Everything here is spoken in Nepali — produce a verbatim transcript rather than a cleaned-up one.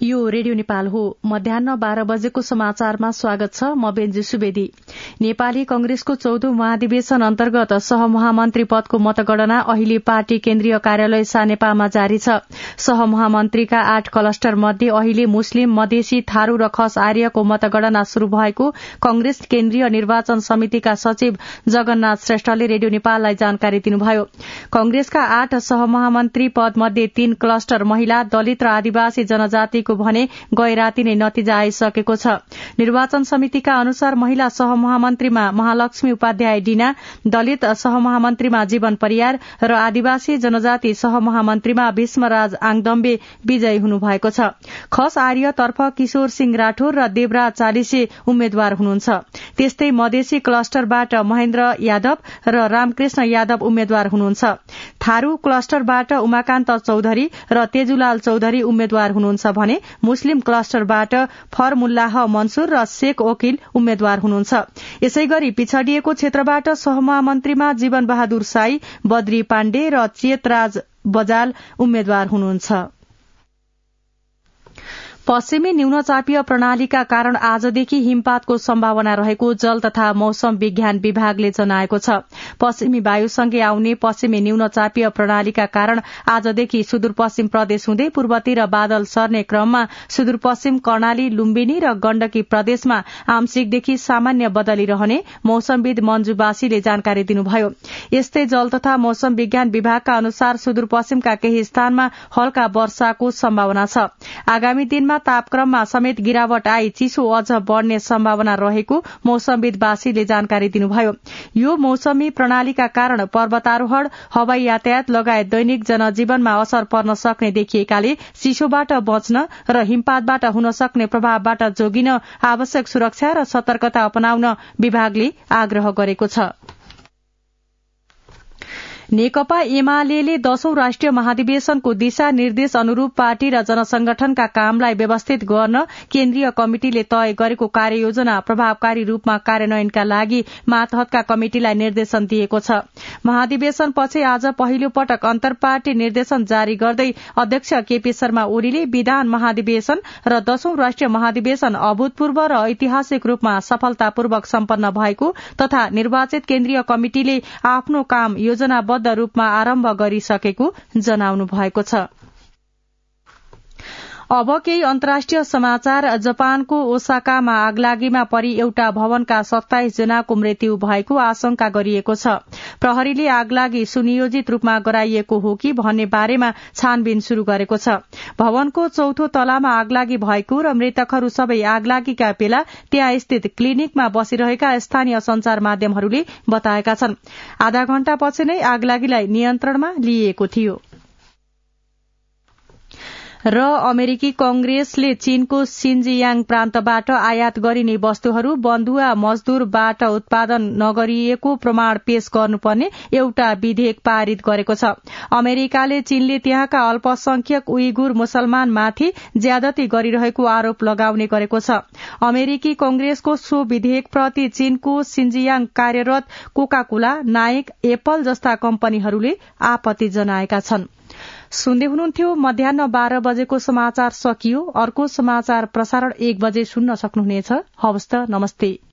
यो रेडियो नेपाल हो। मध्याह्न बाह्र बजेको समाचारमा स्वागत छ। म बेन्जी सुवेदी। नेपाली कंग्रेसको चौधौं महाधिवेशन अन्तर्गत सहमहामन्त्री पदको मतगणना अहिले पार्टी केन्द्रीय कार्यालय सानेपामा जारी छ। सहमहामन्त्रीका आठ क्लस्टर मध्ये अहिले मुस्लिम, मधेसी, थारू र खस आर्यको मतगणना शुरू भएको कंग्रेस केन्द्रीय निर्वाचन समितिका सचिव जगन्नाथ श्रेष्ठले रेडियो नेपाललाई जानकारी दिनुभयो। कंग्रेसका आठ सहमहामन्त्री पद मध्ये तीन क्लस्टर महिला, दलित र आदिवासी जनजाति भने गए राति नै नतिजा आइसकेको छ। निर्वाचन समितिका अनुसार महिला सहमहामन्त्रीमा महालक्ष्मी उपाध्याय डिना, दलित सहमहामन्त्रीमा जीवन परियार र आदिवासी जनजाति सहमहामन्त्रीमा भीष्मराज आङदम्बे विजयी हुनुभएको छ। खस आर्यतर्फ किशोर सिंह राठौर र देवराज चालिसे उम्मेद्वार हुनुहुन्छ। त्यस्तै मधेसी क्लस्टरबाट महेन्द्र यादव र रामकृष्ण यादव उम्मेद्वार हुनुहुन्छ। थारू क्लस्टरबाट उमाकान्त चौधरी र तेजुलाल चौधरी उम्मेद्वार हुनुहुन्छ भने मुस्लिम क्लस्टरबाट फरमुल्लाह मन्सुर र शेख वकिल उम्मेद्वार हुनुहुन्छ। यसैगरी पिछड़िएको क्षेत्रबाट सहमहामन्त्रीमा जीवन बहादुर साई, बद्री पाण्डे र चेतराज बजाल उम्मेद्वार हुनुहुन्छ। पश्चिमी न्यूनचापीय प्रणालीका कारण आजदेखि हिमपातको सम्भावना रहेको जल तथा मौसम विज्ञान विभागले जनाएको छ। पश्चिमी वायुसँगै आउने पश्चिमी न्यूनचापीय प्रणालीका कारण आजदेखि सुदूरपश्चिम प्रदेश हुँदै पूर्वतिर बादल सर्ने क्रममा सुदूरपश्चिम कर्णाली, लुम्बिनी र गण्डकी प्रदेशमा आंशिकदेखि सामान्य बदली रहने मौसमविद मन्जु बासीले जानकारी दिनुभयो। यस्तै जल तथा मौसम विज्ञान विभागका अनुसार सुदूरपश्चिमका केही स्थानमा हल्का वर्षाको सम्भावना छ। आगामी दिनमा तापक्रममा समेत गिरावट आई चिसो अझ बढ़ने सम्भावना रहेको मौसमविद बासीले जानकारी दिनुभयो। यो मौसमी प्रणालीका कारण पर्वतारोहण, हवाई यातायात लगायत दैनिक जनजीवनमा असर पर्न सक्ने देखिएकाले चिसोबाट बच्न र हिमपातबाट हुन सक्ने प्रभावबाट जोगिन आवश्यक सुरक्षा र सतर्कता अपनाउन विभागले आग्रह गरेको छ। नेकपा एमाले दशौं राष्ट्रिय महाधिवेशनको दिशा निर्देश अनुरूप पार्टी र जनसंगठनका कामलाई व्यवस्थित गर्न केन्द्रीय कमिटिले तय गरेको कार्ययोजना प्रभावकारी रूपमा कार्यान्वयनका लागि मातहतका कमिटिलाई निर्देशन दिएको छ। महाधिवेशनपछि आज पहिलो पटक अन्तर्पार्टी निर्देशन जारी गर्दै अध्यक्ष केपी शर्मा ओलीले विधान महाधिवेशन र दशौं राष्ट्रिय महाधिवेशन अभूतपूर्व र ऐतिहासिक रूपमा सफलतापूर्वक सम्पन्न भएको तथा निर्वाचित केन्द्रीय कमिटिले आफ्नो काम योजनाबद्ध रूपमा आरम्भ गरिसकेको जनाउनु भएको छ। अब केही अन्तर्राष्ट्रिय समाचार। जापानको ओसाकामा आगलागीमा परि एउटा भवनका सत्ताइस जनाको मृत्यु भएको आशंका गरिएको छ। प्रहरीले आगलागी सुनियोजित रूपमा गराइएको हो कि भन्ने बारेमा छानबिन शुरू गरेको छ। भवनको चौथो तलामा आगलागी भएको र मृतकहरू सबै आगलागीका बेला त्यहाँ स्थित क्लिनिकमा बसिरहेका स्थानीय संचार माध्यमहरूले बताएका छन्। आधा घण्टापछि नै आगलागीलाई नियन्त्रणमा लिइएको थियो। र अमेरिकी कंग्रेसले चीनको सिन्जियाङ प्रान्तबाट आयात गरिने वस्तुहरू बन्धुवा मजदूरबाट उत्पादन नगरिएको प्रमाण पेश गर्नुपर्ने एउटा विधेयक पारित गरेको छ। अमेरिकाले चीनले त्यहाँका अल्पसंख्यक उइगुर मुसलमानमाथि ज्यादती गरिरहेको आरोप लगाउने गरेको छ। अमेरिकी कंग्रेसको सो विधेयकप्रति चीनको सिन्जियाङ कार्यरत कोकाकोला, नाइक, एप्पल जस्ता कम्पनीहरूले आपत्ति जनाएका छन्। सुन्दै हुनुहुन्थ्यो मध्याह्न बाह्र बजेको समाचार सकियो। अर्को समाचार प्रसारण एक बजे सुन्न सक्नुहुनेछ। हवस् त, नमस्ते।